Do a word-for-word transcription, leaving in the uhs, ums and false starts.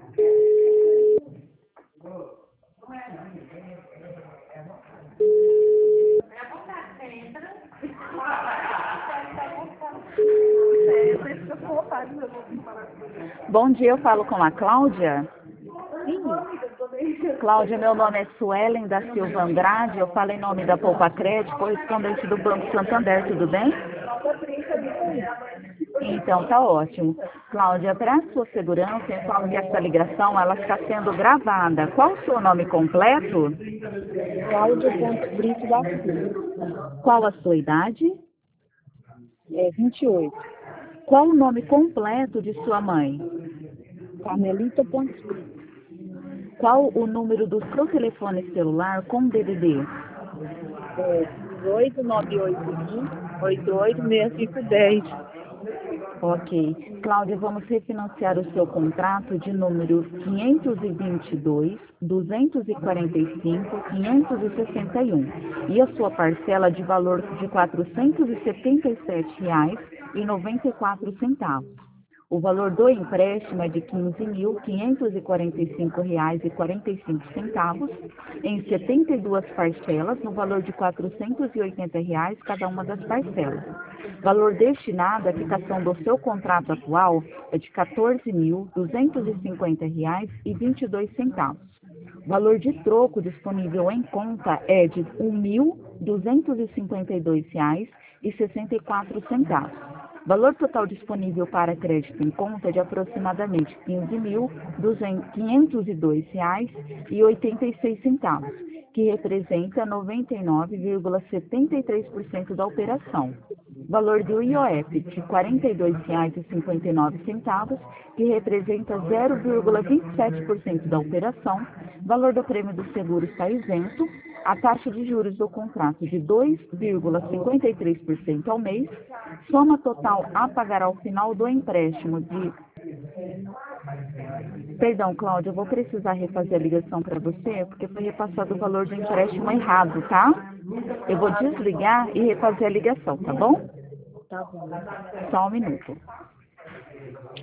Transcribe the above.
Bom dia, eu falo com a Cláudia. Sim. Cláudia, meu nome é Suelen da Silva Andrade, eu falo em nome da Poupa Crédito, correspondente do Banco Santander, tudo bem? Então, tá ótimo. Cláudia, para sua segurança, eu falo que essa ligação ela está sendo gravada. Qual o seu nome completo? Cláudia Pontes Brito da Silva. Qual a sua idade? É vinte e oito. Qual o nome completo de sua mãe? Carmelita Pontes Brito. Qual o número do seu telefone celular com D D D? É dezoito, nove oito vinte, oito oito seis cinco dez. Ok. Cláudia, vamos refinanciar o seu contrato de número quinhentos e vinte e dois, duzentos e quarenta e cinco, quinhentos e sessenta e um. E a sua parcela de valor de quatrocentos e setenta e sete reais e noventa e quatro centavos. O valor do empréstimo é de quinze mil, quinhentos e quarenta e cinco reais e quarenta e cinco centavos, em setenta e duas parcelas, no valor de quatrocentos e oitenta reais cada uma das parcelas. Valor destinado à quitação do seu contrato atual é de quatorze mil, duzentos e cinquenta reais e vinte e dois centavos. O valor de troco disponível em conta é de um mil, duzentos e cinquenta e dois reais e sessenta e quatro centavos. Valor total disponível para crédito em conta é de aproximadamente quinze mil, quinhentos e dois reais e oitenta e seis centavos, que representa noventa e nove vírgula setenta e três por cento da operação. Valor do I O F de quarenta e dois reais e cinquenta e nove centavos, que representa zero vírgula vinte e sete por cento da operação. Valor do prêmio do seguro está isento. A taxa de juros do contrato de dois vírgula cinquenta e três por cento ao mês. Soma total a pagar ao final do empréstimo de... Perdão, Cláudia, eu vou precisar refazer a ligação para você, porque foi repassado o valor do empréstimo errado, tá? Eu vou desligar e refazer a ligação, tá bom? Tá bom. Só um minuto.